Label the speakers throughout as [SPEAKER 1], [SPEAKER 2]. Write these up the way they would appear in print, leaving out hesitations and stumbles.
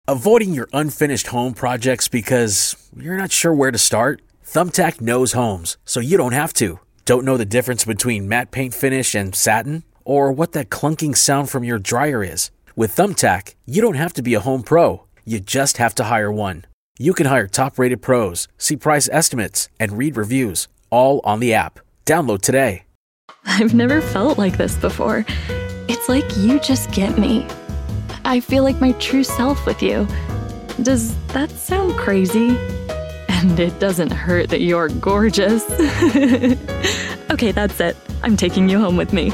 [SPEAKER 1] Avoiding your unfinished home projects because you're not sure where to start? Thumbtack knows homes, so you don't have to. Don't know the difference between matte paint finish and satin? Or what that clunking sound from your dryer is? With Thumbtack, you don't have to be a home pro. You just have to hire one. You can hire top-rated pros, see price estimates, and read reviews, all on the app. Download today.
[SPEAKER 2] I've never felt like this before. It's like you just get me. I feel like my true self with you. Does that sound crazy? And it doesn't hurt that you're gorgeous. Okay, that's it. I'm taking you home with me.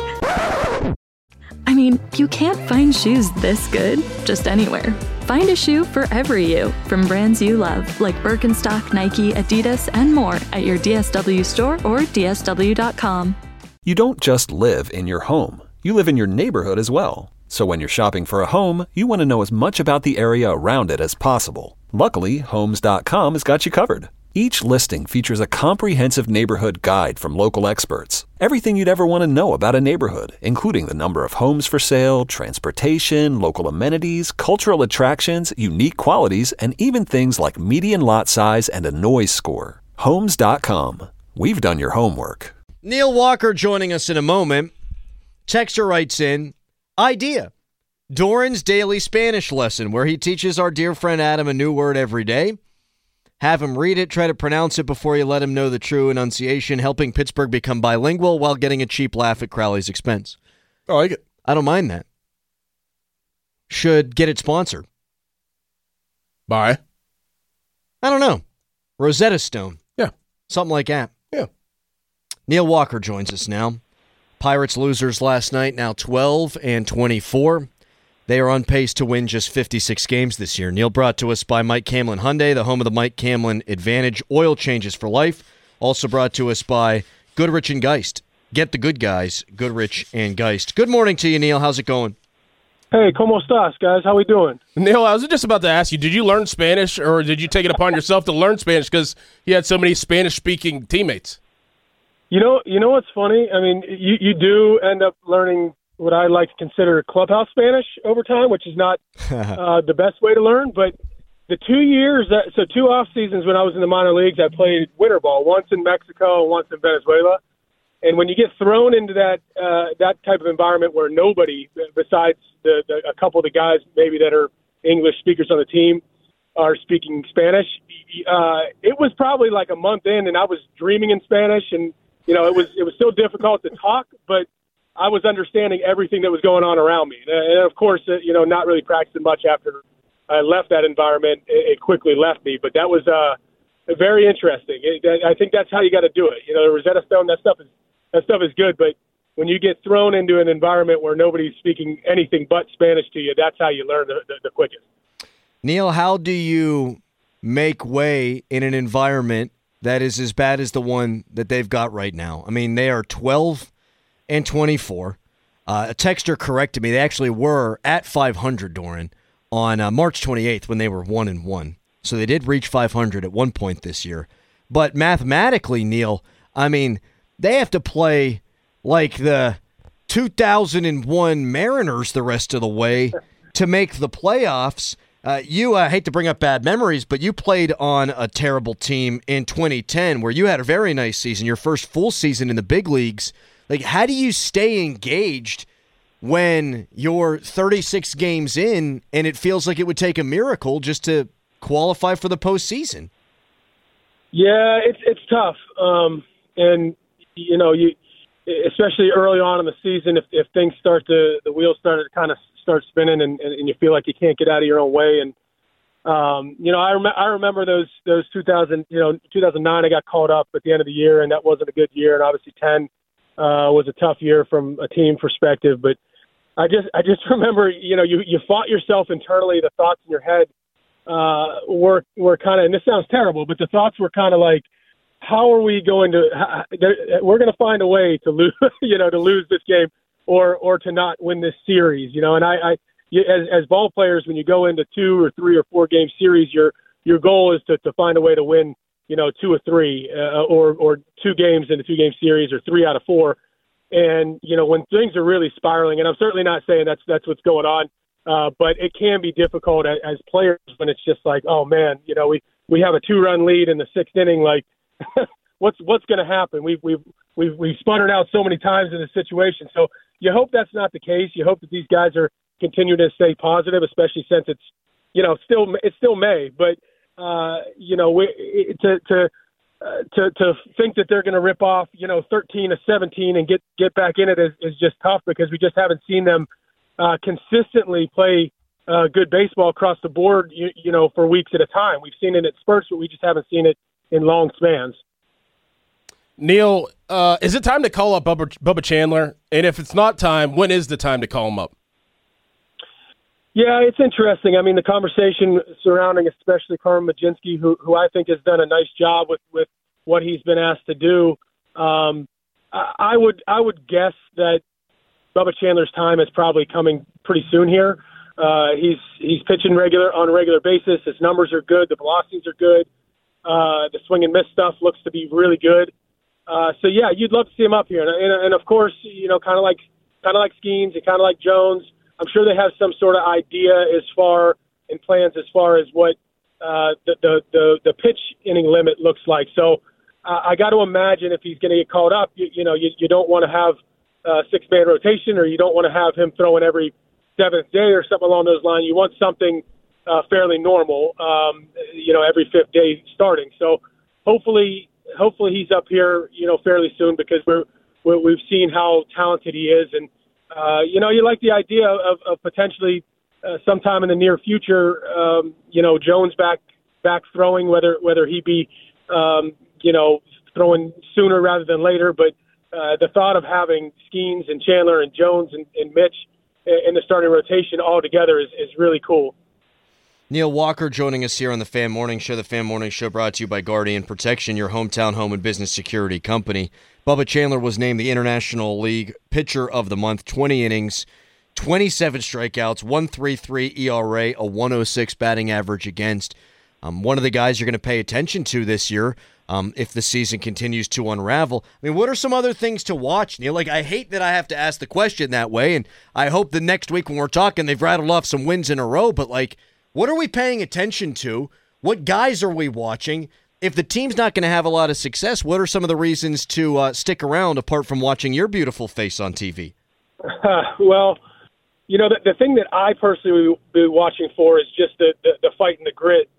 [SPEAKER 2] I mean, you can't find shoes this good just anywhere. Find a shoe for every you from brands you love, like Birkenstock, Nike, Adidas, and more at your DSW store or DSW.com.
[SPEAKER 3] You don't just live in your home. You live in your neighborhood as well. So when you're shopping for a home, you want to know as much about the area around it as possible. Luckily, Homes.com has got you covered. Each listing features a comprehensive neighborhood guide from local experts. Everything you'd ever want to know about a neighborhood, including the number of homes for sale, transportation, local amenities, cultural attractions, unique qualities, and even things like median lot size and a noise score. Homes.com. We've done your homework.
[SPEAKER 4] Neil Walker joining us in a moment. Texter writes in, idea. Doran's daily Spanish lesson where he teaches our dear friend Adam a new word every day. Have him read it, try to pronounce it before you let him know the true enunciation, helping Pittsburgh become bilingual while getting a cheap laugh at Crowley's expense.
[SPEAKER 5] Oh, I get.
[SPEAKER 4] I don't mind that. Should get it sponsored.
[SPEAKER 5] By?
[SPEAKER 4] I don't know. Rosetta Stone.
[SPEAKER 5] Yeah.
[SPEAKER 4] Something like that.
[SPEAKER 5] Yeah.
[SPEAKER 4] Neil Walker joins us now. Pirates losers last night, now 12-24. They are on pace to win just 56 games this year. Neil brought to us by Mike Camlin Hyundai, the home of the Mike Camlin Advantage Oil Changes for Life. Also brought to us by Goodrich and Geist. Get the good guys, Goodrich and Geist. Good morning to you, Neil. How's it going?
[SPEAKER 6] Hey, ¿cómo estás, guys? How we doing?
[SPEAKER 5] Neil, I was just about to ask you, did you learn Spanish or did you take it upon yourself to learn Spanish because you had so many Spanish-speaking teammates?
[SPEAKER 6] You know what's funny? I mean, you do end up learning what I like to consider clubhouse Spanish over time, which is not the best way to learn. But the 2 years, so 2 off seasons when I was in the minor leagues, I played winter ball, once in Mexico and once in Venezuela. And when you get thrown into that type of environment where nobody besides a couple of the guys maybe that are English speakers on the team are speaking Spanish, it was probably like a month in, and I was dreaming in Spanish, and it was still difficult to talk, but I was understanding everything that was going on around me. And of course, not really practicing much after I left that environment. It quickly left me, but that was very interesting. I think that's how you got to do it. The Rosetta Stone, that stuff is good, but when you get thrown into an environment where nobody's speaking anything but Spanish to you, that's how you learn the quickest.
[SPEAKER 4] Neil, how do you make way in an environment that is as bad as the one that they've got right now? I mean, they are 12-24. A texter corrected me. They actually were at 500, Doran, on March 28th when they were 1-1. So they did reach 500 at one point this year. But mathematically, Neil, I mean, they have to play like the 2001 Mariners the rest of the way to make the playoffs. You hate to bring up bad memories, but you played on a terrible team in 2010 where you had a very nice season, your first full season in the big leagues. Like, how do you stay engaged when you're 36 games in and it feels like it would take a miracle just to qualify for the postseason?
[SPEAKER 6] Yeah, it's tough. And, you especially early on in the season, if things the wheels start spinning and you feel like you can't get out of your own way. And, I remember those 2009, I got called up at the end of the year, and that wasn't a good year. And obviously 10 was a tough year from a team perspective. But I just remember, you fought yourself internally. The thoughts in your head were kind of, and this sounds terrible, but the thoughts were kind of like, how are we going to? We're going to find a way to lose, to lose this game, or to not win this series, And as ball players, when you go into 2 or 3 or 4 game series, your goal is to find a way to win, 2 or 3, or 2 games in a 2-game series, or 3 out of 4. And when things are really spiraling, and I'm certainly not saying that's what's going on But it can be difficult as players when it's just like, oh man, we have a 2-run lead in the 6th inning. Like, what's going to happen? We've sputtered out so many times in this situation. So you hope that's not the case. You hope that these guys are continuing to stay positive, especially since it's still May. But to think that they're going to rip off 13 of 17 and get back in it is just tough, because we just haven't seen them consistently play good baseball across the board, for weeks at a time. We've seen it at spurts, but we just haven't seen it in long spans.
[SPEAKER 5] Neil, is it time to call up Bubba Chandler? And if it's not time, when is the time to call him up?
[SPEAKER 6] Yeah, it's interesting. I mean, the conversation surrounding especially Carmen Mlodzinski, who I think has done a nice job with what he's been asked to do. I would guess that Bubba Chandler's time is probably coming pretty soon here. He's pitching on a regular basis. His numbers are good. The velocities are good. The swing and miss stuff looks to be really good. So yeah, you'd love to see him up here. And of course, kind of like Skeens and kind of like Jones, I'm sure they have some sort of idea and plans as far as what the pitch inning limit looks like. So I got to imagine if he's going to get called up, you don't want to have a 6-man rotation, or you don't want to have him throwing every 7th day or something along those lines. You want something fairly normal, every 5th day starting. So hopefully he's up here, fairly soon, because we've seen how talented he is. And, you like the idea of potentially sometime in the near future, Jones back throwing, whether he be, throwing sooner rather than later. But the thought of having Skeens and Chandler and Jones and Mitch in the starting rotation all together is really cool.
[SPEAKER 4] Neil Walker joining us here on the Fan Morning Show. The Fan Morning Show brought to you by Guardian Protection, your hometown home and business security company. Bubba Chandler was named the International League Pitcher of the Month, 20 innings, 27 strikeouts, 1.33 ERA, a 106 batting average against. One of the guys you're going to pay attention to this year if the season continues to unravel. I mean, what are some other things to watch, Neil? Like, I hate that I have to ask the question that way, and I hope the next week when we're talking, they've rattled off some wins in a row, but, like, what are we paying attention to? What guys are we watching? If the team's not going to have a lot of success, what are some of the reasons to stick around apart from watching your beautiful face on TV?
[SPEAKER 6] Well, the thing that I personally will be watching for is just the fight and the grit.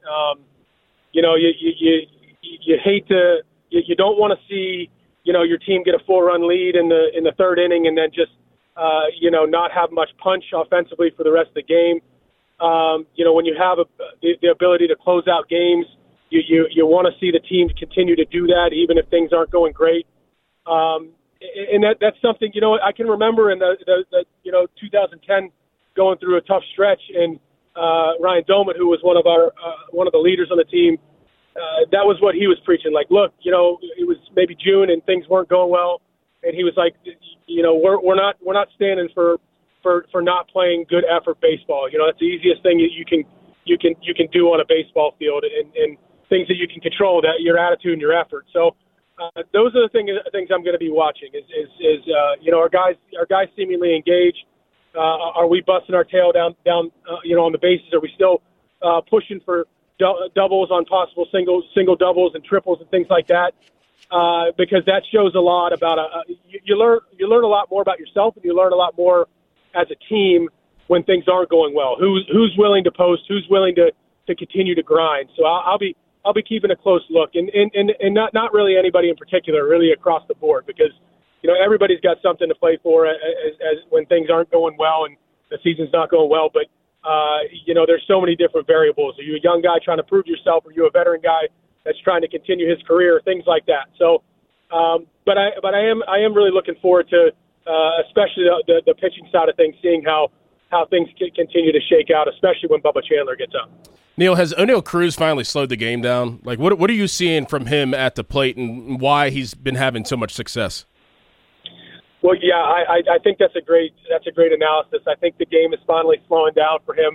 [SPEAKER 6] You hate to, you don't want to see, your team get a 4-run lead in the 3rd inning and then just, not have much punch offensively for the rest of the game. When you have the ability to close out games, you want to see the team continue to do that, even if things aren't going great. And that's something, I can remember in the 2010 going through a tough stretch, and Ryan Doman, who was one of the leaders on the team, that was what he was preaching. Like, look, it was maybe June and things weren't going well, and he was like, we're not standing for not playing good effort baseball. That's the easiest thing you can do on a baseball field, and things that you can control, that your attitude and your effort. So those are the things I'm going to be watching. Are guys seemingly engaged? Are we busting our tail down on the bases? Are we still pushing for doubles on possible single doubles and triples and things like that? Because that shows a lot about you learn a lot more about yourself, and you learn a lot more as a team when things aren't going well. Who's willing to post? Who's willing to continue to grind? So I'll be keeping a close look, and not really anybody in particular, really across the board, because everybody's got something to play for as when things aren't going well and the season's not going well. But there's so many different variables. Are you a young guy trying to prove yourself? Are you a veteran guy that's trying to continue his career? Things like that. So, but I am really looking forward to especially the pitching side of things, seeing how things continue to shake out, especially when Bubba Chandler gets up.
[SPEAKER 5] Neil, has O'Neal Cruz finally slowed the game down? Like, what are you seeing from him at the plate, and why he's been having so much success?
[SPEAKER 6] Well, yeah, I think that's a great analysis. I think the game is finally slowing down for him.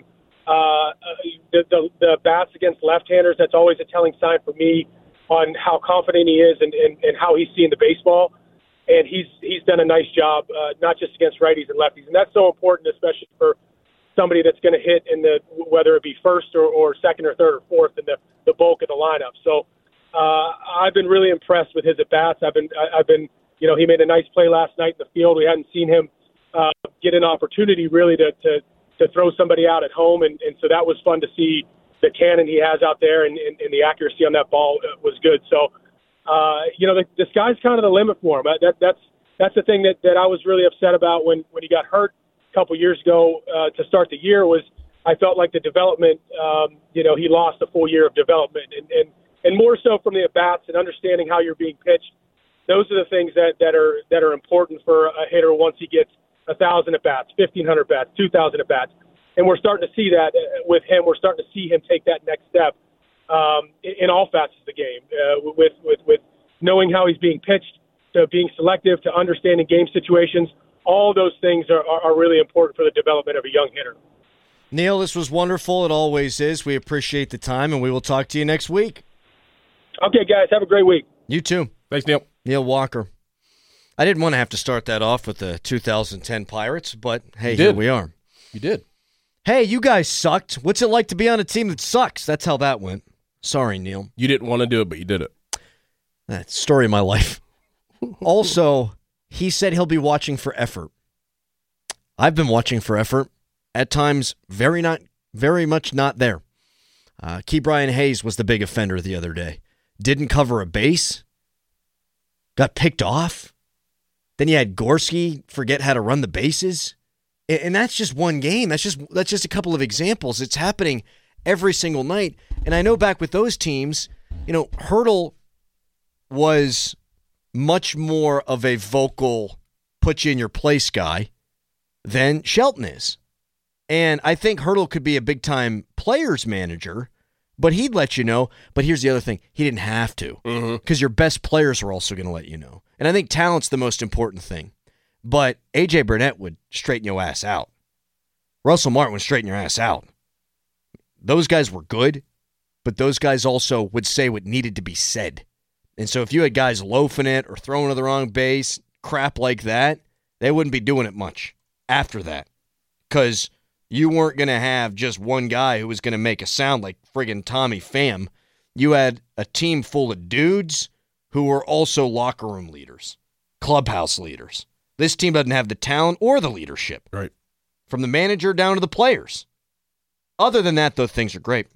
[SPEAKER 6] The bats against left-handers, that's always a telling sign for me on how confident he is and how he's seeing the baseball. And he's done a nice job, not just against righties and lefties. And that's so important, especially for somebody that's going to hit in whether it be first or second or third or fourth in the bulk of the lineup. So I've been really impressed with his at-bats. I've been, he made a nice play last night in the field. We hadn't seen him get an opportunity really to throw somebody out at home. And so that was fun to see. The cannon he has out there and the accuracy on that ball was good. So, the sky's kind of the limit for him. That's the thing that I was really upset about when he got hurt a couple years ago to start the year was I felt like the development, he lost a full year of development and more so from the at-bats and understanding how you're being pitched. Those are the things that are important for a hitter once he gets 1,000 at-bats, 1,500 at-bats, 2,000 at-bats. And we're starting to see that with him. We're starting to see him take that next step in all facets of the game, with knowing how he's being pitched, to being selective, to understanding game situations. All those things are really important for the development of a young hitter.
[SPEAKER 4] Neil, this was wonderful. It always is. We appreciate the time, and we will talk to you next week.
[SPEAKER 6] Okay, guys. Have a great week.
[SPEAKER 4] You too.
[SPEAKER 5] Thanks, Neil.
[SPEAKER 4] Neil Walker. I didn't want to have to start that off with the 2010 Pirates, but hey, here we are.
[SPEAKER 5] You did.
[SPEAKER 4] Hey, you guys sucked. What's it like to be on a team that sucks? That's how that went. Sorry, Neil.
[SPEAKER 5] You didn't want to do it, but you did it.
[SPEAKER 4] That's the story of my life. Also, he said he'll be watching for effort. I've been watching for effort. At times, very much not there. Ke'Bryan Hayes was the big offender the other day. Didn't cover a base. Got picked off. Then you had Gorski forget how to run the bases. And that's just one game. That's just a couple of examples. It's happening every single night. And I know back with those teams, Hurdle was much more of a vocal put you in your place guy than Shelton is. And I think Hurdle could be a big-time players manager, but he'd let you know. But here's the other thing. He didn't have to because your best players are also going to let you know. And I think talent's the most important thing. But A.J. Burnett would straighten your ass out. Russell Martin would straighten your ass out. Those guys were good, but those guys also would say what needed to be said. And so if you had guys loafing it or throwing to the wrong base, crap like that, they wouldn't be doing it much after that. Because you weren't going to have just one guy who was going to make a sound like friggin' Tommy Pham. You had a team full of dudes who were also locker room leaders, clubhouse leaders. This team doesn't have the talent or the leadership.
[SPEAKER 5] Right.
[SPEAKER 4] From the manager down to the players. Other than that, though, things are great.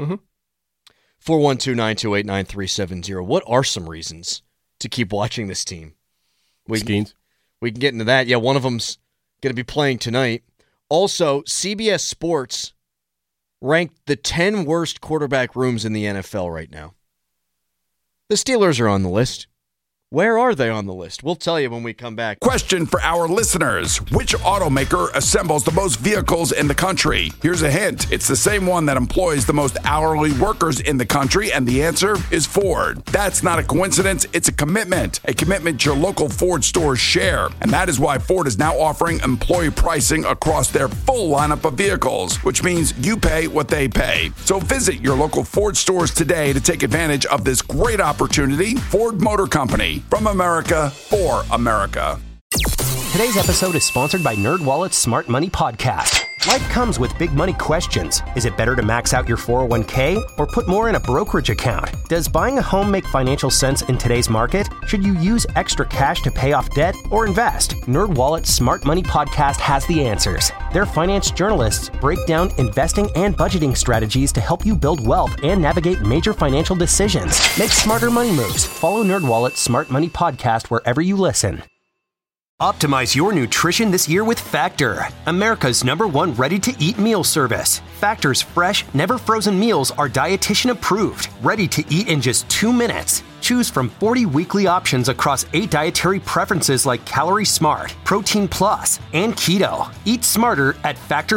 [SPEAKER 4] 412-928-9370. What are some reasons to keep watching this team?
[SPEAKER 5] Skeens.
[SPEAKER 4] We can get into that. Yeah, one of them's going to be playing tonight. Also, CBS Sports ranked the 10 worst quarterback rooms in the NFL right now. The Steelers are on the list. Where are they on the list? We'll tell you when we come back.
[SPEAKER 7] Question for our listeners. Which automaker assembles the most vehicles in the country? Here's a hint. It's the same one that employs the most hourly workers in the country, and the answer is Ford. That's not a coincidence. It's a commitment your local Ford stores share. And that is why Ford is now offering employee pricing across their full lineup of vehicles, which means you pay what they pay. So visit your local Ford stores today to take advantage of this great opportunity. Ford Motor Company. From America, for America.
[SPEAKER 8] Today's episode is sponsored by NerdWallet's Smart Money Podcast. Life comes with big money questions. Is it better to max out your 401k or put more in a brokerage account? Does buying a home make financial sense in today's market? Should you use extra cash to pay off debt or invest? NerdWallet's Smart Money Podcast has the answers. Their finance journalists break down investing and budgeting strategies to help you build wealth and navigate major financial decisions. Make smarter money moves. Follow NerdWallet's Smart Money Podcast wherever you listen. Optimize your nutrition this year with Factor, America's #1 ready-to-eat meal service. Factor's fresh, never-frozen meals are dietitian approved, ready to eat in just 2 minutes. Choose from 40 weekly options across 8 dietary preferences like Calorie Smart, Protein Plus, and Keto. Eat smarter at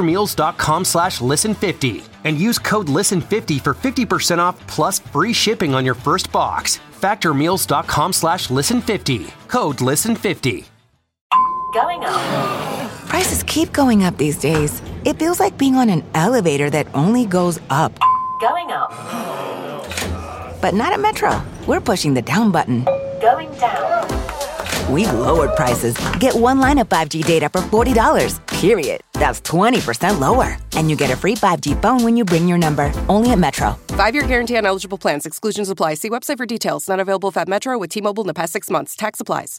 [SPEAKER 8] factormeals.com/listen50 and use code LISTEN50 for 50% off plus free shipping on your first box. Factormeals.com/listen50. Code LISTEN50.
[SPEAKER 9] Going up. Prices keep going up these days. It feels like being on an elevator that only goes up. Going up. But not at Metro. We're pushing the down button. Going down. We've lowered prices. Get one line of 5G data for $40, period. That's 20% lower. And you get a free 5G phone when you bring your number. Only at Metro.
[SPEAKER 10] 5-year guarantee on eligible plans. Exclusions apply. See website for details. Not available at Metro with T-Mobile in the past 6 months. Tax applies.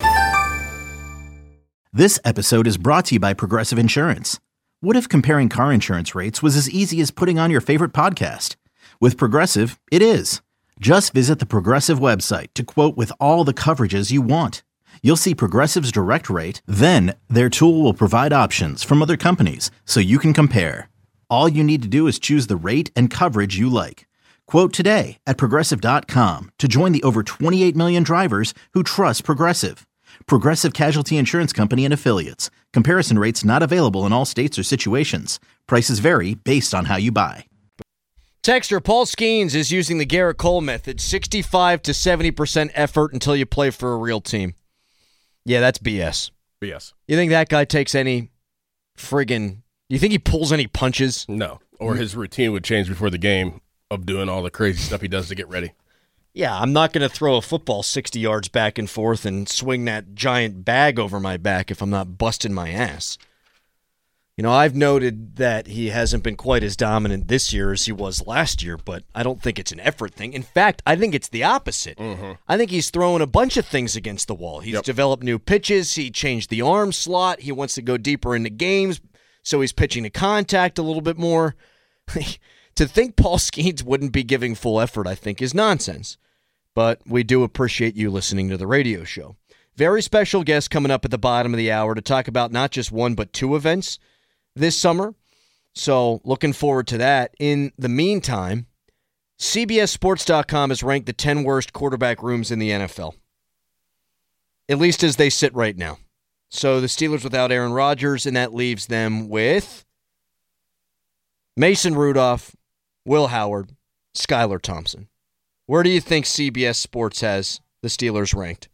[SPEAKER 11] This episode is brought to you by Progressive Insurance. What if comparing car insurance rates was as easy as putting on your favorite podcast? With Progressive, it is. Just visit the Progressive website to quote with all the coverages you want. You'll see Progressive's direct rate, then their tool will provide options from other companies so you can compare. All you need to do is choose the rate and coverage you like. Quote today at Progressive.com to join the over 28 million drivers who trust Progressive. Progressive Casualty Insurance Company and Affiliates. Comparison rates not available in all states or situations. Prices vary based on how you buy.
[SPEAKER 4] Texter Paul Skeens is using the Garrett Cole method, 65 to 70% effort until you play for a real team. Yeah, that's BS.
[SPEAKER 5] BS.
[SPEAKER 4] You think that guy takes any you think he pulls any punches?
[SPEAKER 5] No. Or his routine would change before the game of doing all the crazy stuff he does to get ready.
[SPEAKER 4] Yeah, I'm not going to throw a football 60 yards back and forth and swing that giant bag over my back if I'm not busting my ass. You know, I've noted that he hasn't been quite as dominant this year as he was last year, but I don't think it's an effort thing. In fact, I think it's the opposite.
[SPEAKER 5] Mm-hmm.
[SPEAKER 4] I think he's throwing a bunch of things against the wall. He's developed new pitches. He changed the arm slot. He wants to go deeper into games, so he's pitching to contact a little bit more. To think Paul Skeens wouldn't be giving full effort, I think, is nonsense. But we do appreciate you listening to the radio show. Very special guest coming up at the bottom of the hour to talk about not just one but two events this summer. So looking forward to that. In the meantime, CBSSports.com has ranked the 10 worst quarterback rooms in the NFL, at least as they sit right now. So the Steelers without Aaron Rodgers, and that leaves them with Mason Rudolph, Will Howard, Skylar Thompson. Where do you think CBS Sports has the Steelers ranked?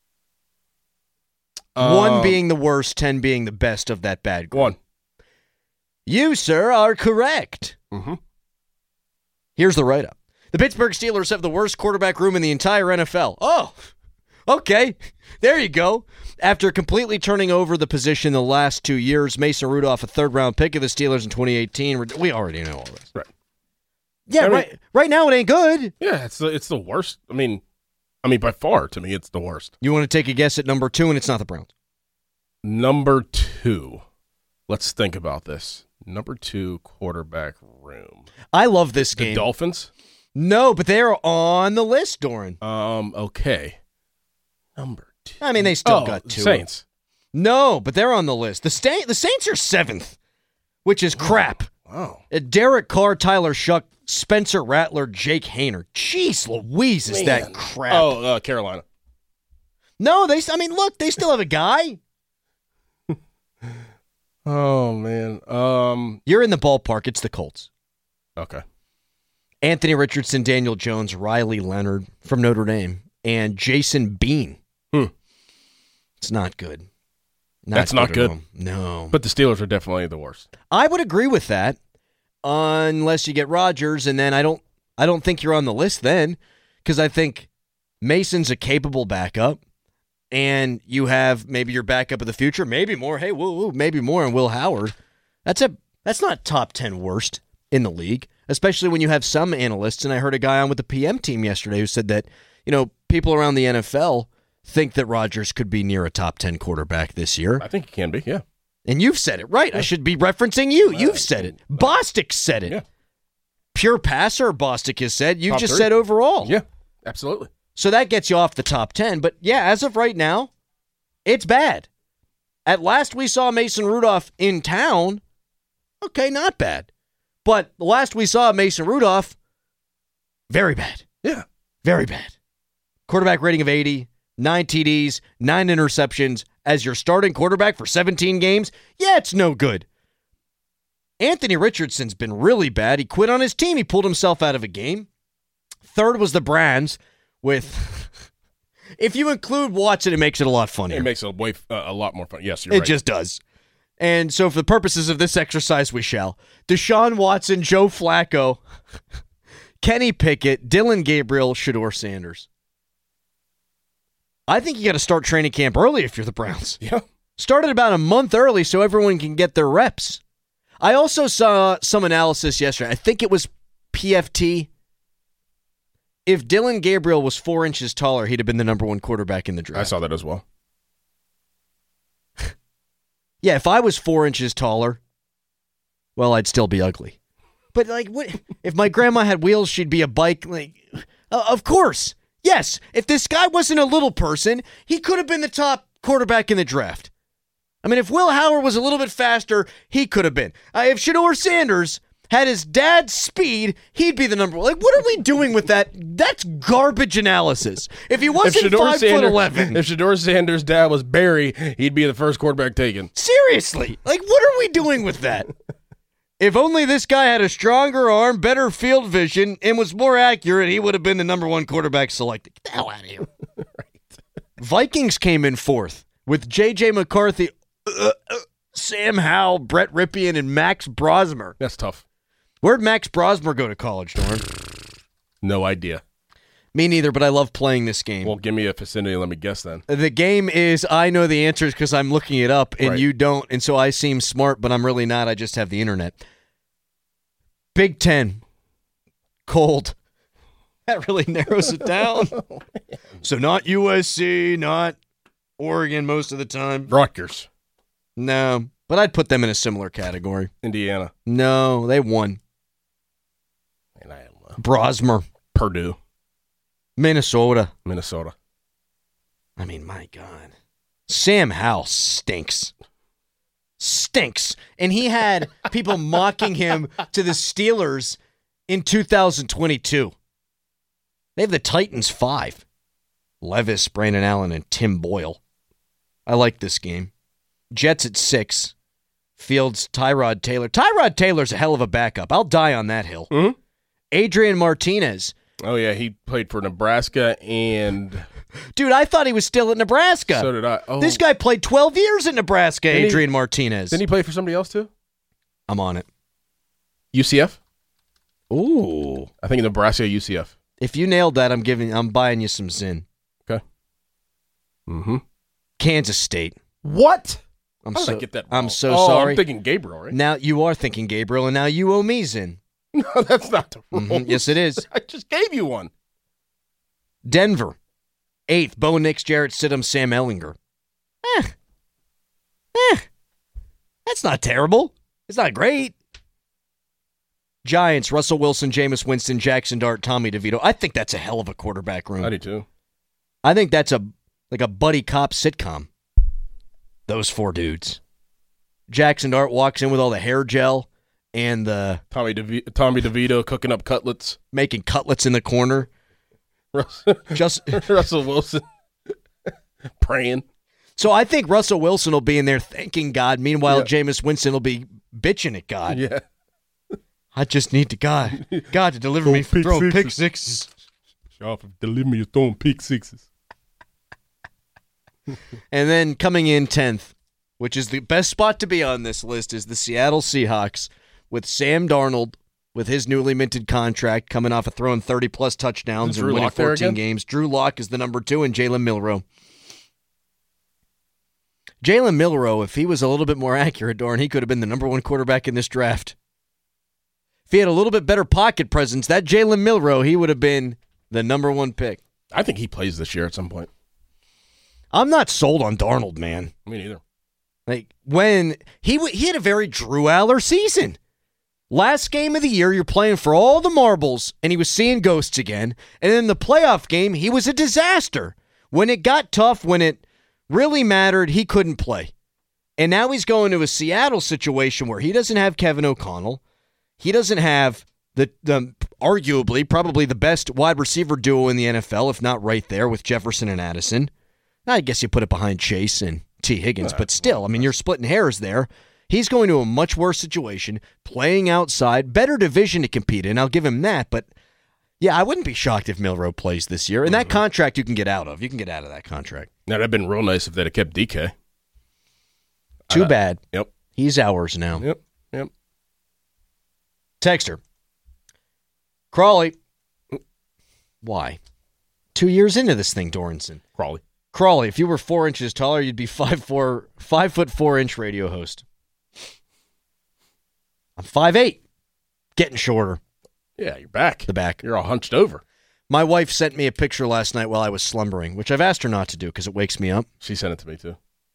[SPEAKER 4] 1 being the worst, 10 being the best of that bad group.
[SPEAKER 5] 1.
[SPEAKER 4] You, sir, are correct.
[SPEAKER 5] Mm-hmm.
[SPEAKER 4] Here's the write-up. The Pittsburgh Steelers have the worst quarterback room in the entire NFL. Oh, okay. There you go. After completely turning over the position the last 2 years, Mason Rudolph, a third-round pick of the Steelers in 2018. We already know all this.
[SPEAKER 5] Right.
[SPEAKER 4] Yeah, right now it ain't good.
[SPEAKER 5] Yeah, it's the worst. I mean, by far, to me, it's the worst.
[SPEAKER 4] You want to take a guess at number 2, and it's not the Browns.
[SPEAKER 5] Number 2. Let's think about this. Number 2 quarterback room.
[SPEAKER 4] I love this game.
[SPEAKER 5] The Dolphins?
[SPEAKER 4] No, but they're on the list, Doran.
[SPEAKER 5] Okay. Number 2.
[SPEAKER 4] I mean, they still got 2.
[SPEAKER 5] Saints.
[SPEAKER 4] No, but they're on the list. The Saints are 7th, which is crap.
[SPEAKER 5] Wow.
[SPEAKER 4] Derek Carr, Tyler Shuck, Spencer Rattler, Jake Haener. Jeez Louise, is that crap.
[SPEAKER 5] Oh, Carolina.
[SPEAKER 4] No, look, they still have a guy.
[SPEAKER 5] Oh, man.
[SPEAKER 4] You're in the ballpark. It's the Colts.
[SPEAKER 5] Okay.
[SPEAKER 4] Anthony Richardson, Daniel Jones, Riley Leonard from Notre Dame, and Jason Bean. It's not good.
[SPEAKER 5] That's not good.
[SPEAKER 4] No.
[SPEAKER 5] But the Steelers are definitely the worst.
[SPEAKER 4] I would agree with that, unless you get Rodgers, and then I don't think you're on the list then, because I think Mason's a capable backup, and you have maybe your backup of the future, maybe more. Hey, maybe more, and Will Howard. That's not top 10 worst in the league, especially when you have some analysts, and I heard a guy on with the PM team yesterday who said that, people around the NFL think that Rodgers could be near a top 10 quarterback this year.
[SPEAKER 5] I think he can be, yeah.
[SPEAKER 4] And you've said it, right? Yeah. I should be referencing you. You've said it. Bostic said it.
[SPEAKER 5] Yeah.
[SPEAKER 4] Pure passer, Bostic has said. You
[SPEAKER 5] top
[SPEAKER 4] just
[SPEAKER 5] 3.
[SPEAKER 4] said overall.
[SPEAKER 5] Yeah, absolutely.
[SPEAKER 4] So that gets you off the top 10. But yeah, as of right now, it's bad. At last we saw Mason Rudolph in town. Okay, not bad. But the last we saw Mason Rudolph, very bad.
[SPEAKER 5] Yeah.
[SPEAKER 4] Very bad. Quarterback rating of 80, 9 TDs, 9 interceptions as your starting quarterback for 17 games. Yeah, it's no good. Anthony Richardson's been really bad. He quit on his team. He pulled himself out of a game. Third was the Browns with, if you include Watson, it makes it a lot funnier.
[SPEAKER 5] It makes it a lot more fun. Yes, you're right.
[SPEAKER 4] It just does. And so for the purposes of this exercise, we shall. Deshaun Watson, Joe Flacco, Kenny Pickett, Dylan Gabriel, Shedeur Sanders. I think you got to start training camp early if you're the Browns.
[SPEAKER 5] Yeah.
[SPEAKER 4] Start it about a month early so everyone can get their reps. I also saw some analysis yesterday. I think it was PFT. If Dylan Gabriel was 4 inches taller, he'd have been the number 1 quarterback in the draft.
[SPEAKER 5] I saw that as well.
[SPEAKER 4] Yeah, if I was 4 inches taller, well, I'd still be ugly. But what? If my grandma had wheels, she'd be a bike. Of course, yes. If this guy wasn't a little person, he could have been the top quarterback in the draft. I mean, if Will Howard was a little bit faster, he could have been. If Shedeur Sanders had his dad's speed, he'd be the number 1. What are we doing with that? That's garbage analysis. If he wasn't 5'11",
[SPEAKER 5] if Shedeur Sanders' dad was Barry, he'd be the first quarterback taken.
[SPEAKER 4] Seriously, what are we doing with that? If only this guy had a stronger arm, better field vision, and was more accurate, he would have been the number 1 quarterback selected. Get the hell out of here. Right. Vikings came in 4th with J.J. McCarthy, Sam Howell, Brett Ripien, and Max Brosmer.
[SPEAKER 5] That's tough.
[SPEAKER 4] Where'd Max Brosmer go to college, Dorn?
[SPEAKER 5] No idea.
[SPEAKER 4] Me neither, but I love playing this game.
[SPEAKER 5] Well, give me a vicinity and let me guess then.
[SPEAKER 4] The game is I know the answers because I'm looking it up, and you don't, and so I seem smart, but I'm really not. I just have the internet. Big Ten. Cold. That really narrows it down. So not USC, not Oregon most of the time.
[SPEAKER 5] Rutgers.
[SPEAKER 4] No, but I'd put them in a similar category.
[SPEAKER 5] Indiana.
[SPEAKER 4] No, they won.
[SPEAKER 5] And I don't know.
[SPEAKER 4] Brosmer.
[SPEAKER 5] Purdue.
[SPEAKER 4] Minnesota.
[SPEAKER 5] I
[SPEAKER 4] mean, my God. Sam Howell stinks. And he had people mocking him to the Steelers in 2022. They have the Titans 5. Levis, Brandon Allen, and Tim Boyle. I like this game. Jets at 6. Fields, Tyrod Taylor. Tyrod Taylor's a hell of a backup. I'll die on that hill.
[SPEAKER 5] Mm-hmm.
[SPEAKER 4] Adrian Martinez.
[SPEAKER 5] Oh, yeah, he played for Nebraska and...
[SPEAKER 4] Dude, I thought he was still at Nebraska.
[SPEAKER 5] So did I. Oh.
[SPEAKER 4] This guy played 12 years at Nebraska, Adrian Martinez.
[SPEAKER 5] Didn't he play for somebody else, too?
[SPEAKER 4] I'm on it.
[SPEAKER 5] UCF?
[SPEAKER 4] Ooh.
[SPEAKER 5] I think Nebraska, UCF.
[SPEAKER 4] If you nailed that, I'm buying you some Zin.
[SPEAKER 5] Okay. Mm-hmm.
[SPEAKER 4] Kansas State.
[SPEAKER 5] What? How did I get that wrong?
[SPEAKER 4] I'm so sorry.
[SPEAKER 5] I'm thinking Gabriel, right?
[SPEAKER 4] Now you are thinking Gabriel, and now you owe me Zin.
[SPEAKER 5] No, that's not the rule.
[SPEAKER 4] Mm-hmm. Yes, it is.
[SPEAKER 5] I just gave you one.
[SPEAKER 4] Denver. 8th, Bo Nix, Jarrett Stidham, Sam Ehlinger. That's not terrible. It's not great. Giants, Russell Wilson, Jameis Winston, Jackson Dart, Tommy DeVito. I think that's a hell of a quarterback room.
[SPEAKER 5] I do too.
[SPEAKER 4] I think that's a buddy cop sitcom. Those 4 dudes. Jackson Dart walks in with all the hair gel and the...
[SPEAKER 5] Tommy DeVito cooking up cutlets.
[SPEAKER 4] Making cutlets in the corner.
[SPEAKER 5] Russell Wilson praying.
[SPEAKER 4] So I think Russell Wilson will be in there thanking God. Meanwhile, Jameis Winston will be bitching at God.
[SPEAKER 5] Yeah.
[SPEAKER 4] I just need God to deliver me from throwing pick sixes.
[SPEAKER 5] Deliver me, you're throwing pick sixes.
[SPEAKER 4] And then coming in 10th, which is the best spot to be on this list, is the Seattle Seahawks with Sam Darnold. With his newly minted contract, coming off of throwing 30-plus touchdowns and winning 14 games. Drew Lock is the number 2, and Jalen Milroe. Jalen Milroe, if he was a little bit more accurate, Dorn, he could have been the number 1 quarterback in this draft. If he had a little bit better pocket presence, that Jalen Milroe, he would have been the number 1 pick.
[SPEAKER 5] I think he plays this year at some point.
[SPEAKER 4] I'm not sold on Darnold, man.
[SPEAKER 5] Me neither.
[SPEAKER 4] When he had a very Drew Aller season. Last game of the year, you're playing for all the marbles, and he was seeing ghosts again. And in the playoff game, he was a disaster. When it got tough, when it really mattered, he couldn't play. And now he's going to a Seattle situation where he doesn't have Kevin O'Connell. He doesn't have the arguably, probably the best wide receiver duo in the NFL, if not right there with Jefferson and Addison. I guess you put it behind Chase and T. Higgins, but still, I mean, you're splitting hairs there. He's going to a much worse situation, playing outside, better division to compete in. I'll give him that, but yeah, I wouldn't be shocked if Milroe plays this year. And that contract you can get out of. You can get out of that contract.
[SPEAKER 5] Now, that'd been real nice if they'd have kept DK.
[SPEAKER 4] Too bad.
[SPEAKER 5] Yep.
[SPEAKER 4] He's ours now.
[SPEAKER 5] Yep.
[SPEAKER 4] Texter. Crawley. Why? 2 years into this thing, Doranson. Crawley, if you were 4 inches taller, you'd be 5'4" radio host. I'm 5'8", getting shorter.
[SPEAKER 5] Yeah, you're back.
[SPEAKER 4] The back.
[SPEAKER 5] You're all hunched over.
[SPEAKER 4] My wife sent me a picture last night while I was slumbering, which I've asked her not to do because it wakes me up.
[SPEAKER 5] She sent it to me, too.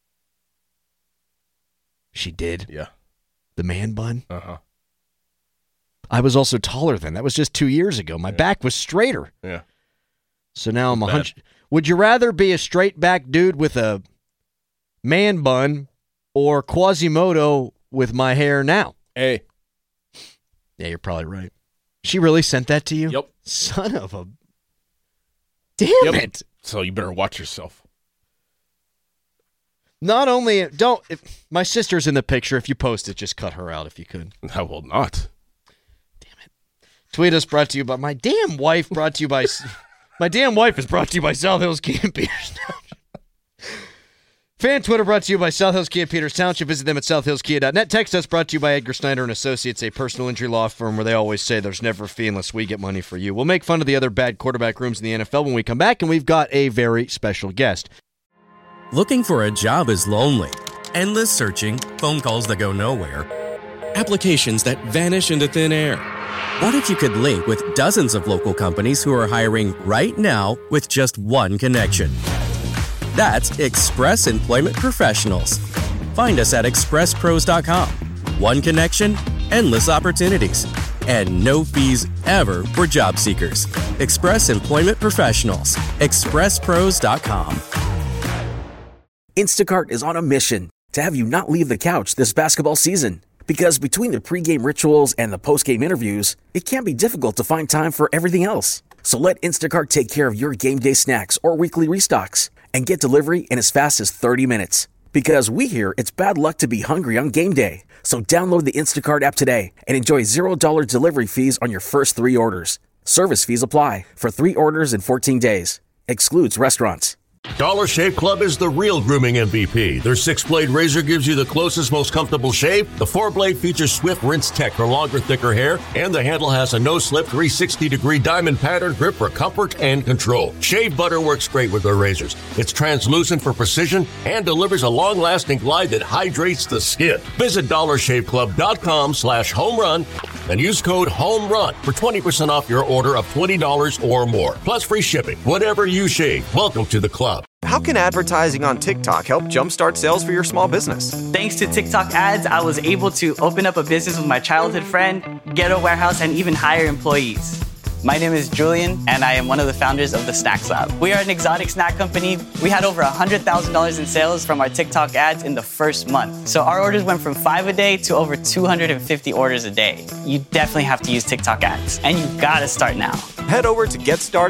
[SPEAKER 4] She did?
[SPEAKER 5] Yeah.
[SPEAKER 4] The man bun?
[SPEAKER 5] Uh-huh.
[SPEAKER 4] I was also taller then. That was just 2 years ago. My back was straighter.
[SPEAKER 5] Yeah.
[SPEAKER 4] So now I'm a hunch. Would you rather be a straight back dude with a man bun or Quasimodo with my hair now?
[SPEAKER 5] Hey.
[SPEAKER 4] Yeah, you're probably right. She really sent that to you?
[SPEAKER 5] Yep.
[SPEAKER 4] Son of a... Damn it.
[SPEAKER 5] So you better watch yourself.
[SPEAKER 4] Not only... If my sister's in the picture. If you post it, just cut her out if you could.
[SPEAKER 5] I will not.
[SPEAKER 4] Tweet us brought to you by my damn wife. Brought to you by my damn wife is brought to you by South Hills Kia and Peters Township. Fan Twitter brought to you by South Hills Kia Peters Township. Visit them at southhillskia.net. Text us brought to you by Edgar Snyder and Associates, a personal injury law firm where they always say there's never a fee unless we get money for you. We'll make fun of the other bad quarterback rooms in the NFL when we come back, and we've got a very special guest.
[SPEAKER 12] Looking for a job is lonely. Endless searching, phone calls that go nowhere, applications that vanish into thin air. What if you could link with dozens of local companies who are hiring right now with just one connection? That's Express Employment Professionals. Find us at expresspros.com. One connection, endless opportunities, and no fees ever for job seekers. Express Employment Professionals. expresspros.com.
[SPEAKER 1] Instacart is on a mission to have you not leave the couch this basketball season. Because between the pregame rituals and the postgame interviews, it can be difficult to find time for everything else. So let Instacart take care of your game day snacks or weekly restocks and get delivery in as fast as 30 minutes. Because we hear it's bad luck to be hungry on game day. So download the Instacart app today and enjoy $0 delivery fees on your first 3 orders. Service fees apply for 3 orders in 14 days. Excludes restaurants.
[SPEAKER 13] Dollar Shave Club is the real grooming MVP. Their 6-blade razor gives you the closest, most comfortable shave. The 4-blade features swift rinse tech for longer, thicker hair. And the handle has a no-slip 360-degree diamond pattern grip for comfort and control. Shave butter works great with their razors. It's translucent for precision and delivers a long-lasting glide that hydrates the skin. Visit DollarShaveClub.com/homerun and use code HOMERUN for 20% off your order of $20 or more. Plus free shipping. Whatever you shave, welcome to the club.
[SPEAKER 14] How can advertising on TikTok help jumpstart sales for your small business?
[SPEAKER 15] Thanks to TikTok ads, I was able to open up a business with my childhood friend, get a warehouse, and even hire employees. My name is Julian, and I am one of the founders of the Snacks Lab. We are an exotic snack company. We had over $100,000 in sales from our TikTok ads in the first month. So our orders went from 5 a day to over 250 orders a day. You definitely have to use TikTok ads, and you gotta start now.
[SPEAKER 14] Head over to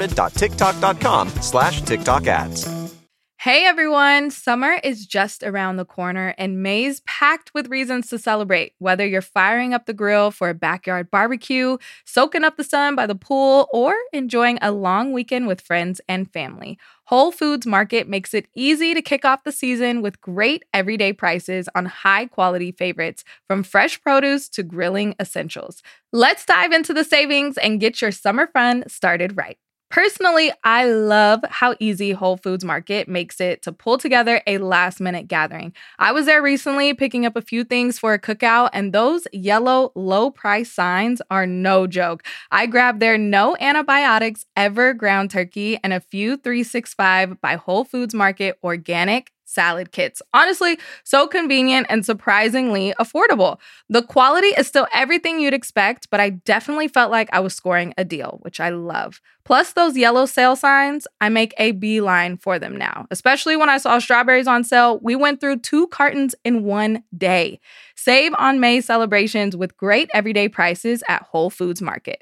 [SPEAKER 14] getstarted.tiktok.com/TikTok ads.
[SPEAKER 16] Hey everyone, summer is just around the corner and May's packed with reasons to celebrate. Whether you're firing up the grill for a backyard barbecue, soaking up the sun by the pool, or enjoying a long weekend with friends and family, Whole Foods Market makes it easy to kick off the season with great everyday prices on high-quality favorites, from fresh produce to grilling essentials. Let's dive into the savings and get your summer fun started right. Personally, I love how easy Whole Foods Market makes it to pull together a last-minute gathering. I was there recently picking up a few things for a cookout, and those yellow low-price signs are no joke. I grabbed their no antibiotics ever ground turkey and a few 365 by Whole Foods Market organic salad kits. Honestly, so convenient and surprisingly affordable. The quality is still everything you'd expect, but I definitely felt like I was scoring a deal, which I love. Plus those yellow sale signs, I make a beeline for them now. Especially when I saw strawberries on sale, we went through 2 cartons in one day. Save on May celebrations with great everyday prices at Whole Foods Market.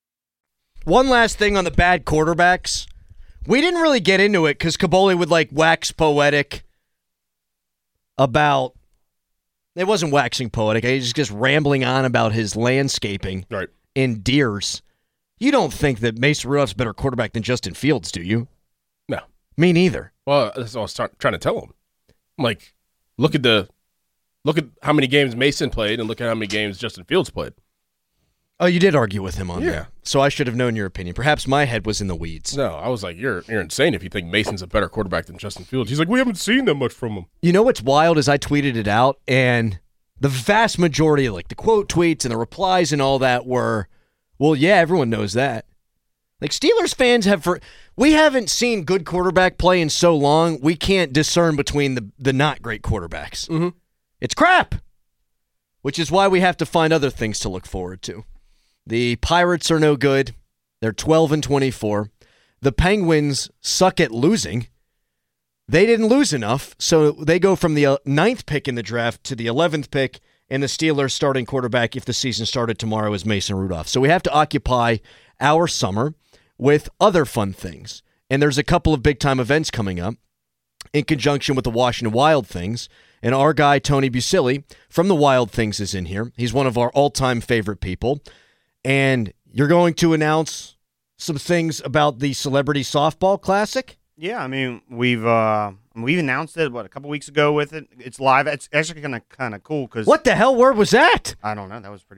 [SPEAKER 4] One last thing on the bad quarterbacks. We didn't really get into it because Kaboli would wax poetic about, it wasn't waxing poetic, he was just rambling on about his landscaping in Deers. You don't think that Mason Rudolph's a better quarterback than Justin Fields, do you?
[SPEAKER 5] No.
[SPEAKER 4] Me neither.
[SPEAKER 5] Well, that's what I was trying to tell him. Like, look at how many games Mason played and look at how many games Justin Fields played.
[SPEAKER 4] Oh, you did argue with him on that. So I should have known your opinion. Perhaps my head was in the weeds.
[SPEAKER 5] No, I was like, you're insane if you think Mason's a better quarterback than Justin Fields. He's like, we haven't seen that much from him.
[SPEAKER 4] You know what's wild is I tweeted it out, and the vast majority of like the quote tweets and the replies and all that were, well, yeah, everyone knows that. Like Steelers fans we haven't seen good quarterback play in so long, we can't discern between the not great quarterbacks.
[SPEAKER 5] Mm-hmm.
[SPEAKER 4] It's crap, which is why we have to find other things to look forward to. The Pirates are no good. They're 12-24. The Penguins suck at losing. They didn't lose enough, so they go from the 9th pick in the draft to the 11th pick, and the Steelers' starting quarterback, if the season started tomorrow, is Mason Rudolph. So we have to occupy our summer with other fun things. And there's a couple of big-time events coming up in conjunction with the Washington Wild Things. And our guy, Tony Busili, from the Wild Things is in here. He's one of our all-time favorite people. And you're going to announce some things about the Celebrity Softball Classic?
[SPEAKER 17] Yeah, I mean, we've announced it, a couple weeks ago with it. It's live. It's actually kind of cool because...
[SPEAKER 4] What the hell word was that?
[SPEAKER 17] I don't know. That was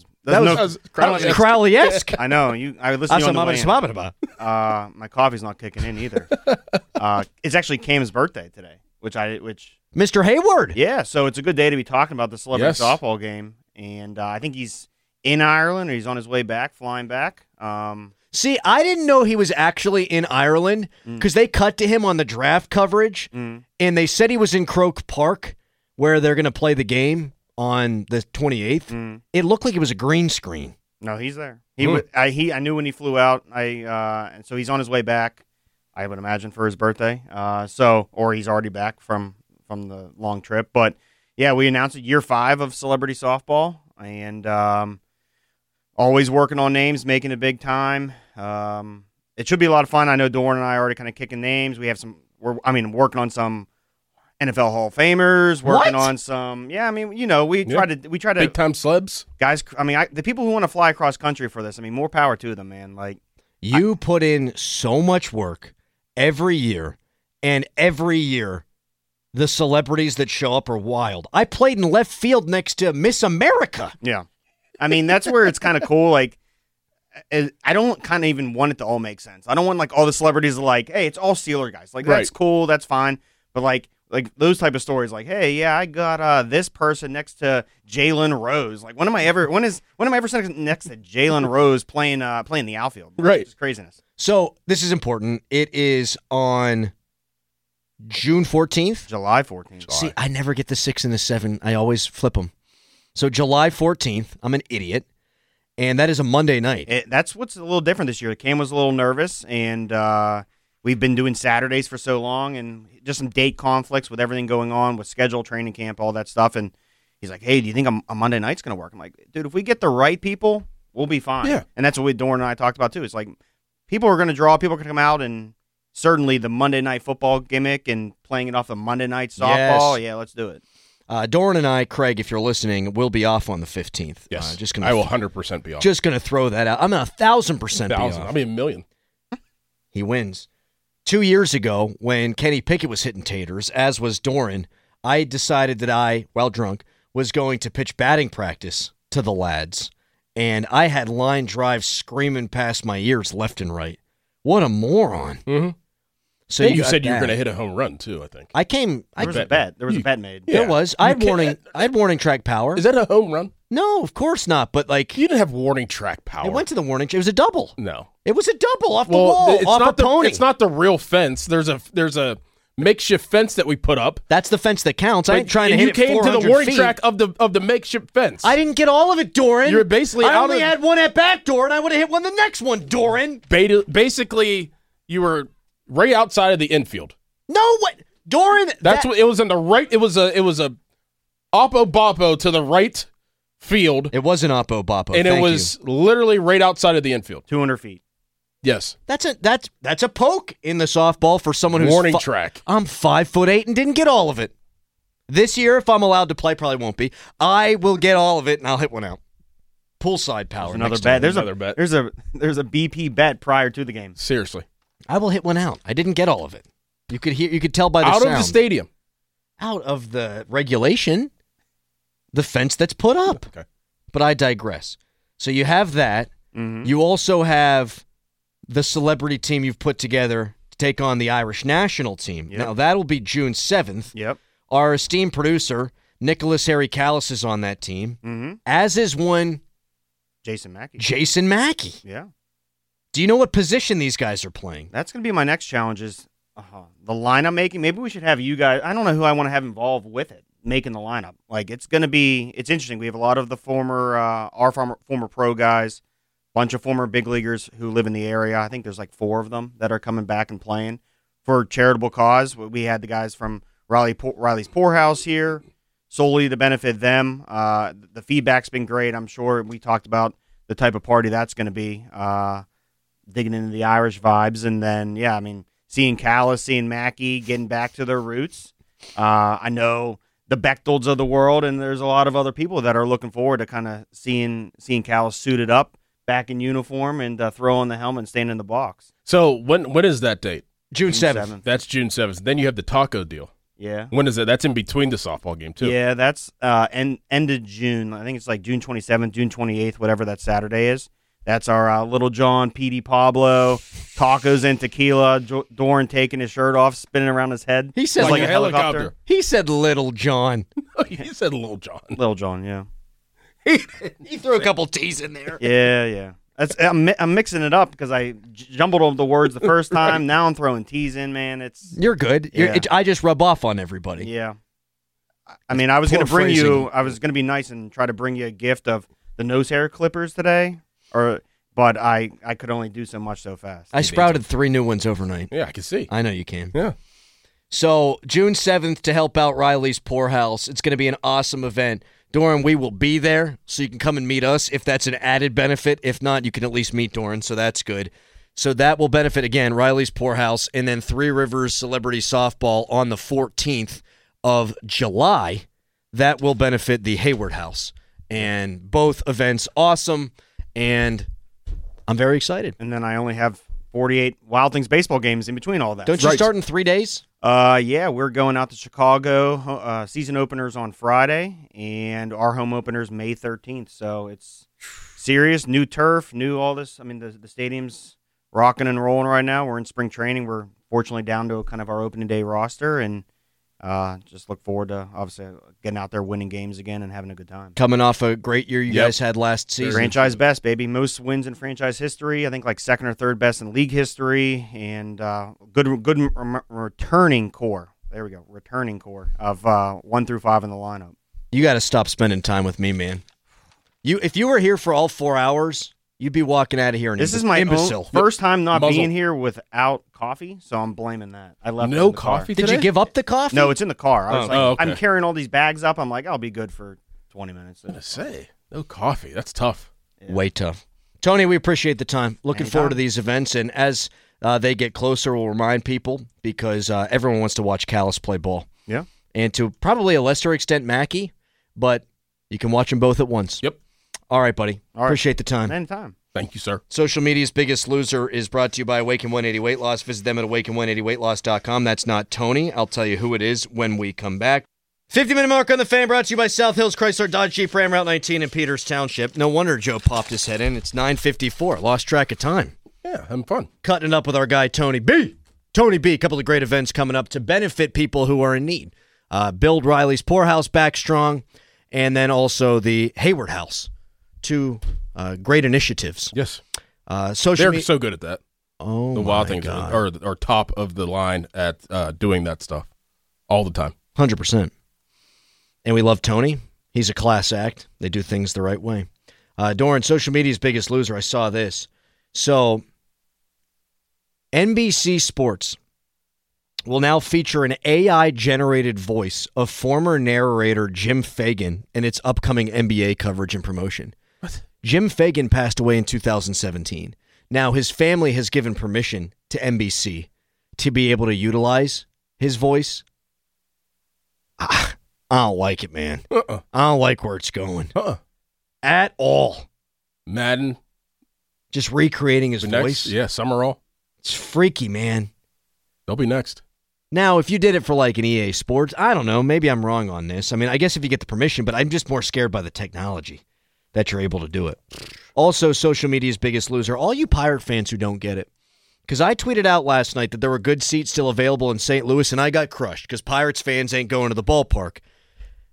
[SPEAKER 4] Crowley-esque.
[SPEAKER 17] I know. I listened to you on the way in. My coffee's not kicking in either. It's actually Cam's birthday today, which
[SPEAKER 4] Mr. Hayward.
[SPEAKER 17] Yeah, so it's a good day to be talking about the Celebrity Softball game, and I think he's in Ireland or he's on his way back, flying back.
[SPEAKER 4] See, I didn't know he was actually in Ireland because they cut to him on the draft coverage, and they said he was in Croke Park where they're going to play the game on the 28th. It looked like it was a green screen.
[SPEAKER 17] No, he's there. I knew when he flew out. And so he's on his way back, I would imagine, for his birthday. Or he's already back from the long trip. But yeah, we announced year 5 of Celebrity Softball, and always working on names, making it big time. It should be a lot of fun. I know Doran and I are already kind of kicking names. We have working on some NFL Hall of Famers, working on some. Yeah, I mean, we try to
[SPEAKER 5] big time celebs,
[SPEAKER 17] guys. I mean, the people who want to fly across country for this. I mean, more power to them, man. Like
[SPEAKER 4] you put in so much work every year, and every year the celebrities that show up are wild. I played in left field next to Miss America.
[SPEAKER 17] Yeah. I mean, that's where it's kind of cool. Like, I don't kind of even want it to all make sense. I don't want like all the celebrities are like, hey, it's all Steeler guys. Like, that's cool, that's fine. But like those type of stories, like, hey, yeah, I got this person next to Jalen Rose. Like, when am I ever sitting next to Jalen Rose playing the outfield?
[SPEAKER 5] Right,
[SPEAKER 17] it's craziness.
[SPEAKER 4] So this is important. It is on June 14th,
[SPEAKER 17] July 14th.
[SPEAKER 4] See, I never get the 6 and the 7. I always flip them. So July 14th, I'm an idiot, and that is a Monday night.
[SPEAKER 17] That's what's a little different this year. Cam was a little nervous, and we've been doing Saturdays for so long, and just some date conflicts with everything going on with schedule, training camp, all that stuff. And he's like, hey, do you think a Monday night's going to work? I'm like, dude, if we get the right people, we'll be fine.
[SPEAKER 5] Yeah.
[SPEAKER 17] And that's what Doran and I talked about, too. It's like people are going to draw, people are going to come out, and certainly the Monday Night Football gimmick and playing it off the Monday Night Softball, yeah, let's do it.
[SPEAKER 4] Doran and I, Craig, if you're listening, will be off on the 15th.
[SPEAKER 5] Yes, I will 100% be off.
[SPEAKER 4] Just going to throw that out. I'm 1,000% be off.
[SPEAKER 5] I'll be 1,000,000.
[SPEAKER 4] He wins. 2 years ago, when Kenny Pickett was hitting taters, as was Doran, I decided that I, while drunk, was going to pitch batting practice to the lads, and I had line drives screaming past my ears left and right. What a moron.
[SPEAKER 5] Mm-hmm.
[SPEAKER 4] So
[SPEAKER 5] you said you were going to hit a home run too, I think.
[SPEAKER 17] There was a bet made.
[SPEAKER 4] There was. I had warning track power.
[SPEAKER 5] Is that a home run?
[SPEAKER 4] No, of course not. But like,
[SPEAKER 5] you didn't have warning track power.
[SPEAKER 4] It went to the warning. It was a double.
[SPEAKER 5] No,
[SPEAKER 4] it was a double off the wall.
[SPEAKER 5] It's not the real fence. There's a makeshift fence that we put up.
[SPEAKER 4] That's the fence that counts. I ain't trying to hit it 400 feet.
[SPEAKER 5] You came to the warning track of the makeshift fence.
[SPEAKER 4] I didn't get all of it, Doran.
[SPEAKER 5] You're basically
[SPEAKER 4] I only had one at bat, Doran. I would have hit one the next one, Doran.
[SPEAKER 5] Basically, you were right outside of the infield.
[SPEAKER 4] No, what, Doran?
[SPEAKER 5] That's what it was on the right. It was a oppo boppo to the right field.
[SPEAKER 4] It was an oppo boppo,
[SPEAKER 5] and it was literally right outside of the infield,
[SPEAKER 17] 200 feet.
[SPEAKER 5] Yes,
[SPEAKER 4] that's a poke in the softball for someone who's
[SPEAKER 5] warning track.
[SPEAKER 4] I'm 5'8" and didn't get all of it. This year, if I'm allowed to play, probably won't be. I will get all of it and I'll hit one out. Poolside power.
[SPEAKER 17] There's another bet. There's a BP bet prior to the game.
[SPEAKER 5] Seriously,
[SPEAKER 4] I will hit one out. I didn't get all of it. You could tell by the
[SPEAKER 5] sound.
[SPEAKER 4] Out
[SPEAKER 5] of the stadium.
[SPEAKER 4] Out of the regulation, the fence that's put up.
[SPEAKER 5] Okay.
[SPEAKER 4] But I digress. So you have that.
[SPEAKER 17] Mm-hmm.
[SPEAKER 4] You also have the celebrity team you've put together to take on the Irish national team.
[SPEAKER 17] Yep.
[SPEAKER 4] Now, that'll be June 7th.
[SPEAKER 17] Yep.
[SPEAKER 4] Our esteemed producer, Nicholas Harry Callis is on that team, as is one
[SPEAKER 17] Jason Mackey.
[SPEAKER 4] Jason Mackey.
[SPEAKER 17] Yeah.
[SPEAKER 4] Do you know what position these guys are playing?
[SPEAKER 17] That's going to be my next challenge is the lineup making. Maybe we should have you guys. I don't know who I want to have involved with it, making the lineup. Like, it's interesting. We have a lot of the our former pro guys, bunch of former big leaguers who live in the area. I think there's like 4 of them that are coming back and playing for charitable cause. We had the guys from Riley's Poorhouse here, solely to benefit them. The feedback's been great. I'm sure we talked about the type of party that's going to be, digging into the Irish vibes. And then, yeah, I mean, seeing Callis, seeing Mackey, getting back to their roots. I know the Bechtolds of the world, and there's a lot of other people that are looking forward to kind of seeing Callis suited up, back in uniform, and throwing the helmet and staying in the box.
[SPEAKER 5] So when is that date?
[SPEAKER 4] June 7th.
[SPEAKER 5] That's June 7th. Then you have the taco deal.
[SPEAKER 17] Yeah.
[SPEAKER 5] When is it? That's in between the softball game, too.
[SPEAKER 17] Yeah, that's end of June. I think it's like June 27th, June 28th, whatever that Saturday is. That's our Little John, Petey Pablo, tacos and tequila, Doran taking his shirt off, spinning around his head.
[SPEAKER 4] He said
[SPEAKER 17] like a helicopter.
[SPEAKER 4] He said Little John.
[SPEAKER 5] He said Little John.
[SPEAKER 17] Little John, yeah.
[SPEAKER 4] He threw a couple T's in there.
[SPEAKER 17] Yeah. I'm mixing it up because I jumbled over the words the first time. Now I'm throwing T's in, man.
[SPEAKER 4] You're good.
[SPEAKER 17] Yeah.
[SPEAKER 4] I just rub off on everybody.
[SPEAKER 17] Yeah. I mean, I was going to be nice and try to bring you a gift of the nose hair clippers today, but I could only do so much so fast.
[SPEAKER 4] I sprouted 3 new ones overnight.
[SPEAKER 5] Yeah, I can see.
[SPEAKER 4] I know you can.
[SPEAKER 5] Yeah.
[SPEAKER 4] So June 7th to help out Riley's Poorhouse. It's going to be an awesome event. Doran, we will be there, so you can come and meet us if that's an added benefit. If not, you can at least meet Doran, so that's good. So that will benefit, again, Riley's Poorhouse, and then Three Rivers Celebrity Softball on the 14th of July. That will benefit the Hayward House. And both events awesome, and I'm very excited.
[SPEAKER 17] And then I only have 48 Wild Things baseball games in between all that.
[SPEAKER 4] Don't you start in 3 days?
[SPEAKER 17] Yeah, we're going out to Chicago. Season openers on Friday, and our home openers May 13th. So it's serious. New turf, new all this. I mean, the stadium's rocking and rolling right now. We're in spring training. We're fortunately down to kind of our opening day roster, and just look forward to, obviously, getting out there, winning games again, and having a good time.
[SPEAKER 4] Coming off a great year you guys had last season.
[SPEAKER 17] Franchise best, baby. Most wins in franchise history. I think like second or third best in league history, and good returning core. There we go. Returning core of 1 through 5 in the lineup.
[SPEAKER 4] You got to stop spending time with me, man. If you were here for all 4 hours, you'd be walking out of here an
[SPEAKER 17] This is my
[SPEAKER 4] imbecile.
[SPEAKER 17] first time not being here without coffee, so I'm blaming that. I left
[SPEAKER 5] no coffee today?
[SPEAKER 4] Did you give up the coffee?
[SPEAKER 17] No, it's in the car. I was
[SPEAKER 5] okay.
[SPEAKER 17] I'm carrying all these bags up. I'm like, I'll be good for 20 minutes.
[SPEAKER 5] I was going to say, no coffee. That's tough.
[SPEAKER 17] Yeah.
[SPEAKER 4] Way tough. Tony, we appreciate the time. Looking
[SPEAKER 17] Anytime.
[SPEAKER 4] forward to these events, and as they get closer, we'll remind people because everyone wants to watch Callis play ball.
[SPEAKER 17] Yeah.
[SPEAKER 4] And to probably a lesser extent, Mackey, but you can watch them both at once.
[SPEAKER 5] Yep.
[SPEAKER 4] All right, buddy.
[SPEAKER 17] All right.
[SPEAKER 4] Appreciate the time.
[SPEAKER 17] Anytime.
[SPEAKER 5] Thank you, sir.
[SPEAKER 4] Social media's Biggest Loser is brought to you by Awaken 180 Weight Loss. Visit them at awaken180weightloss.com. That's not Tony. I'll tell you who it is when we come back. 50-minute mark on the Fan brought to you by South Hills Chrysler Dodge Jeep Ram Route 19 in Peters Township. No wonder Joe popped his head in. It's 9:54. Lost track of time.
[SPEAKER 5] Yeah, having fun.
[SPEAKER 4] Cutting it up with our guy Tony B. Tony B. A couple of great events coming up to benefit people who are in need. Build Riley's Poorhouse back strong, and then also the Hayward House. 2 great initiatives.
[SPEAKER 5] Yes.
[SPEAKER 4] Social
[SPEAKER 5] They're so good at that.
[SPEAKER 4] Oh,
[SPEAKER 5] the Wild
[SPEAKER 4] my
[SPEAKER 5] Things
[SPEAKER 4] God.
[SPEAKER 5] are top of the line at doing that stuff all the time.
[SPEAKER 4] 100%. And we love Tony. He's a class act. They do things the right way. Doran, social media's Biggest Loser. I saw this. So, NBC Sports will now feature an AI-generated voice of former narrator Jim Fagan in its upcoming NBA coverage and promotion.
[SPEAKER 5] What?
[SPEAKER 4] Jim Fagan passed away in 2017. Now, his family has given permission to NBC to be able to utilize his voice. I don't like it, man. I don't like where it's going. At all.
[SPEAKER 5] Madden.
[SPEAKER 4] Just recreating his
[SPEAKER 5] Next,
[SPEAKER 4] voice.
[SPEAKER 5] yeah, Summerall.
[SPEAKER 4] It's freaky, man.
[SPEAKER 5] They'll be next.
[SPEAKER 4] Now, if you did it for like an EA Sports, I don't know. Maybe I'm wrong on this. I mean, I guess if you get the permission, but I'm just more scared by the technology that you're able to do it. Also, social media's Biggest Loser. All you Pirate fans who don't get it. Because I tweeted out last night that there were good seats still available in St. Louis, and I got crushed because Pirates fans ain't going to the ballpark.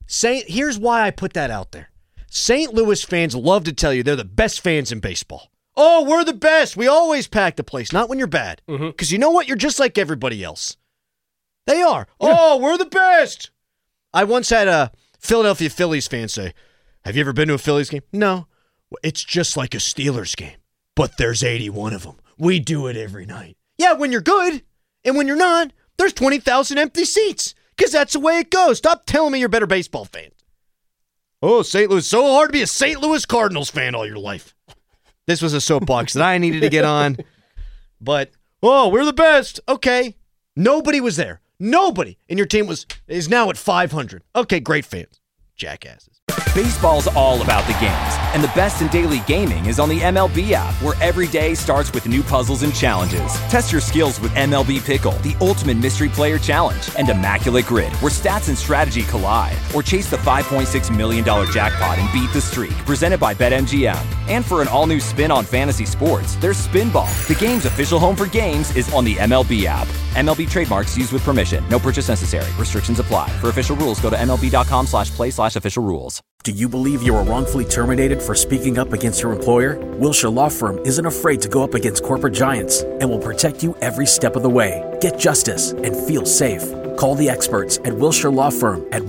[SPEAKER 4] Here's why I put that out there. St. Louis fans love to tell you they're the best fans in baseball. Oh, we're the best. We always pack the place. Not when you're bad. Because you know what? You're just like everybody else. They are. Yeah. Oh, we're the best. I once had a Philadelphia Phillies fan say, have you ever been to a Phillies game? No. It's just like a Steelers game, but there's 81 of them. We do it every night. Yeah, when you're good. And when you're not, there's 20,000 empty seats. Because that's the way it goes. Stop telling me you're better baseball fans. Oh, St. Louis. So hard to be a St. Louis Cardinals fan all your life. This was a soapbox that I needed to get on. But, we're the best. Okay. Nobody was there. Nobody. And your team is now at 500. Okay, great fans. Jackasses.
[SPEAKER 18] Baseball's all about the games, and the best in daily gaming is on the MLB app, where every day starts with new puzzles and challenges. Test your skills with MLB Pickle, the ultimate mystery player challenge, and Immaculate Grid, where stats and strategy collide. Or chase the $5.6 million jackpot and beat the streak, presented by BetMGM. And for an all-new spin on fantasy sports, there's Spinball. The game's official home for games is on the MLB app. MLB trademarks used with permission. No purchase necessary. Restrictions apply. For official rules, go to MLB.com/play/official rules.
[SPEAKER 1] Do you believe you were wrongfully terminated for speaking up against your employer? Wilshire Law Firm isn't afraid to go up against corporate giants and will protect you every step of the way. Get justice and feel safe. Call the experts at Wilshire Law Firm at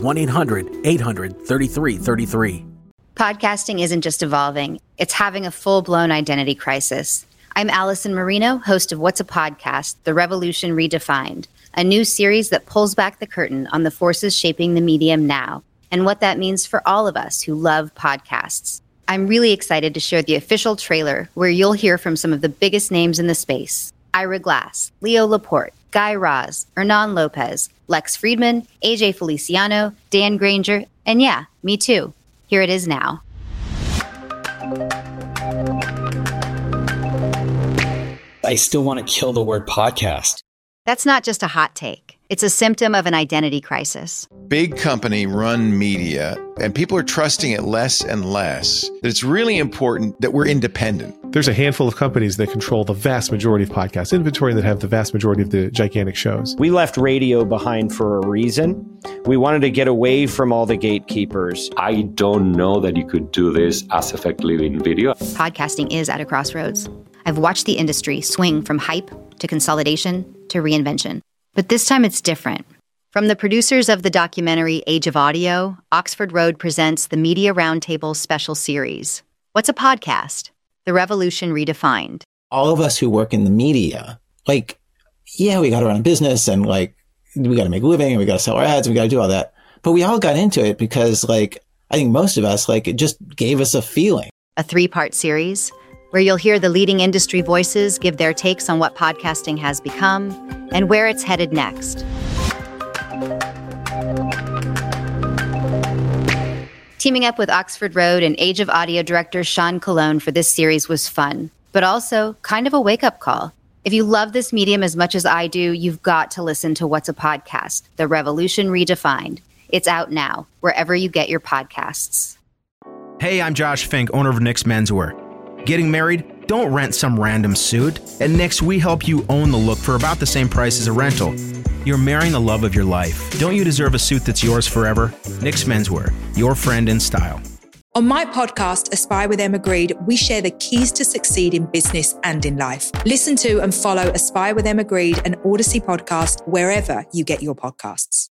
[SPEAKER 1] 1-800-800-3333.
[SPEAKER 19] Podcasting isn't just evolving, it's having a full-blown identity crisis. I'm Allison Marino, host of What's a Podcast? The Revolution Redefined, a new series that pulls back the curtain on the forces shaping the medium now, and what that means for all of us who love podcasts. I'm really excited to share the official trailer where you'll hear from some of the biggest names in the space. Ira Glass, Leo Laporte, Guy Raz, Hernan Lopez, Lex Friedman, AJ Feliciano, Dan Granger, and yeah, me too. Here it is now.
[SPEAKER 20] I still want to kill the word podcast.
[SPEAKER 19] That's not just a hot take. It's a symptom of an identity crisis.
[SPEAKER 21] Big company run media, and people are trusting it less and less. That it's really important that we're independent.
[SPEAKER 22] There's a handful of companies that control the vast majority of podcast inventory and that have the vast majority of the gigantic shows.
[SPEAKER 23] We left radio behind for a reason. We wanted to get away from all the gatekeepers.
[SPEAKER 24] I don't know that you could do this as effectively in video.
[SPEAKER 19] Podcasting is at a crossroads. I've watched the industry swing from hype to consolidation to reinvention. But this time it's different. From the producers of the documentary Age of Audio, Oxford Road presents the Media Roundtable special series. What's a podcast? The Revolution Redefined.
[SPEAKER 25] All of us who work in the media, we got to run a business and we got to make a living and we got to sell our ads and we got to do all that. But we all got into it because I think most of us, it just gave us a feeling.
[SPEAKER 19] A 3-part series where you'll hear the leading industry voices give their takes on what podcasting has become and where it's headed next. Teaming up with Oxford Road and Age of Audio director Sean Colon for this series was fun, but also kind of a wake-up call. If you love this medium as much as I do, you've got to listen to What's a Podcast? The Revolution Redefined. It's out now, wherever you get your podcasts.
[SPEAKER 26] Hey, I'm Josh Fink, owner of Nick's Menswear. Getting married? Don't rent some random suit. At Nick's, we help you own the look for about the same price as a rental. You're marrying the love of your life. Don't you deserve a suit that's yours forever? Nick's Menswear, your friend in style.
[SPEAKER 27] On my podcast, Aspire with Emma Grede, we share the keys to succeed in business and in life. Listen to and follow Aspire with Emma Grede and Odyssey podcast wherever you get your podcasts.